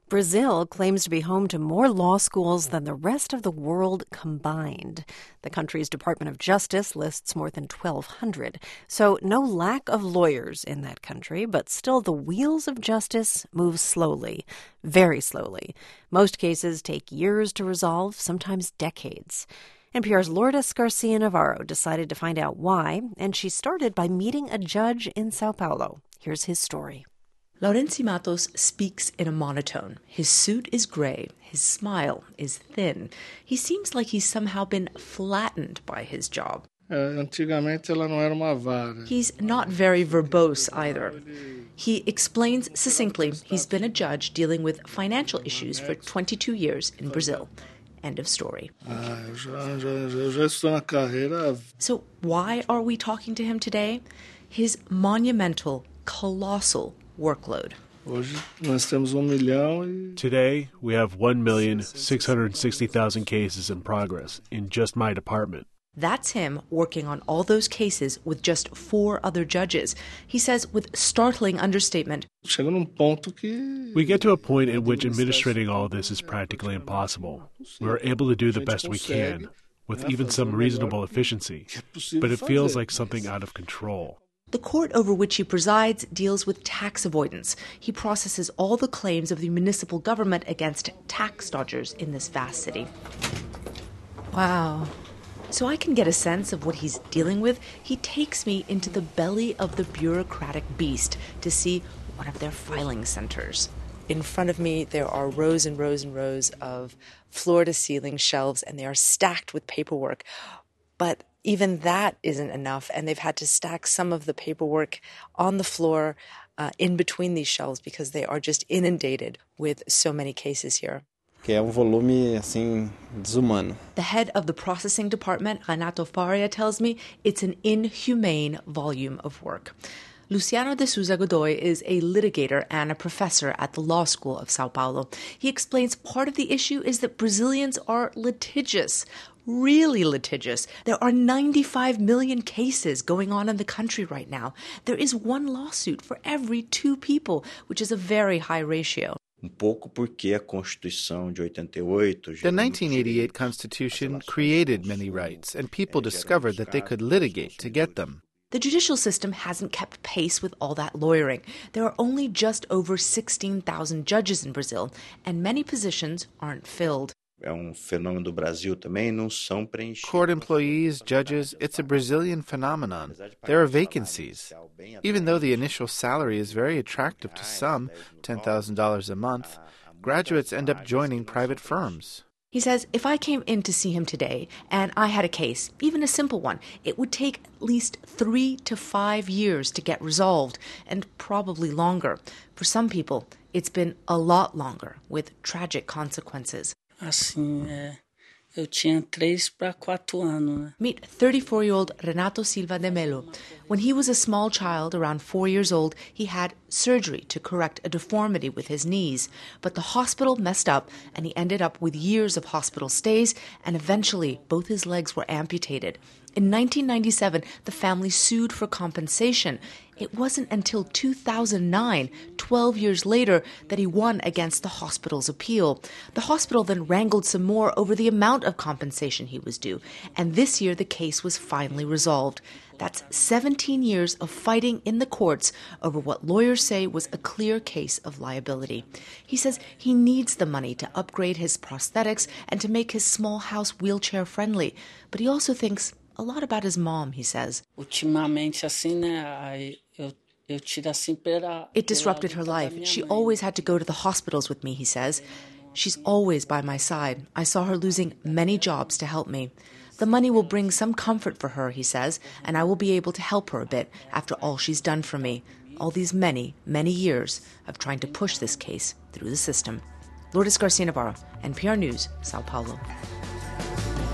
Brazil claims to be home to more law schools than the rest of the world combined. The country's Department of Justice lists more than 1,200. So no lack of lawyers in that country, but still the wheels of justice move slowly, very slowly. Most cases take years to resolve, sometimes decades. NPR's Lourdes Garcia-Navarro decided to find out why, and she started by meeting a judge in Sao Paulo. Here's his story. Laurenci Matos speaks in a monotone. His suit is gray. His smile is thin. He seems like he's somehow been flattened by his job. He's not very verbose either. He explains succinctly he's been a judge dealing with financial issues for 22 years in Brazil. End of story. So why are we talking to him today? His monumental, colossal workload. Today, we have 1,660,000 cases in progress in just my department. That's him working on all those cases with just 4 other judges. He says with startling understatement, we get to a point in which administrating all of this is practically impossible. We're able to do the best we can, with even some reasonable efficiency, but it feels like something out of control. The court over which he presides deals with tax avoidance. He processes all the claims of the municipal government against tax dodgers in this vast city. Wow. So I can get a sense of what he's dealing with. He takes me into the belly of the bureaucratic beast to see one of their filing centers. In front of me, there are rows and rows and rows of floor-to-ceiling shelves, and they are stacked with paperwork. But even that isn't enough, and they've had to stack some of the paperwork on the floor in between these shelves because they are just inundated with so many cases here. The head of the processing department, Renato Faria, tells me it's an inhumane volume of work. Luciano de Souza Godoy is a litigator and a professor at the Law School of Sao Paulo. He explains part of the issue is that Brazilians are litigious, really litigious. There are 95 million cases going on in the country right now. There is one lawsuit for every 2 people, which is a very high ratio. The 1988 Constitution created many rights, and people discovered that they could litigate to get them. The judicial system hasn't kept pace with all that lawyering. There are only just over 16,000 judges in Brazil, and many positions aren't filled. Court employees, judges, it's a Brazilian phenomenon. There are vacancies. Even though the initial salary is very attractive to some, $10,000 a month, graduates end up joining private firms. He says if I came in to see him today and I had a case, even a simple one, it would take at least 3 to 5 years to get resolved, and probably longer. For some people, it's been a lot longer, with tragic consequences. Eu tinha 3 para 4 anos. Meet 34-year-old Renato Silva de Melo. When he was a small child, around 4 years old, he had surgery to correct a deformity with his knees. But the hospital messed up, and he ended up with years of hospital stays, and eventually both his legs were amputated. In 1997, the family sued for compensation. It wasn't until 2009, 12 years later, that he won against the hospital's appeal. The hospital then wrangled some more over the amount of compensation he was due, and this year the case was finally resolved. That's 17 years of fighting in the courts over what lawyers say was a clear case of liability. He says he needs the money to upgrade his prosthetics and to make his small house wheelchair-friendly, but he also thinks a lot about his mom, he says. It disrupted her life. She always had to go to the hospitals with me, he says. She's always by my side. I saw her losing many jobs to help me. The money will bring some comfort for her, he says, and I will be able to help her a bit after all she's done for me. All these many, many years of trying to push this case through the system. Lourdes Garcia-Navarro, NPR News, Sao Paulo.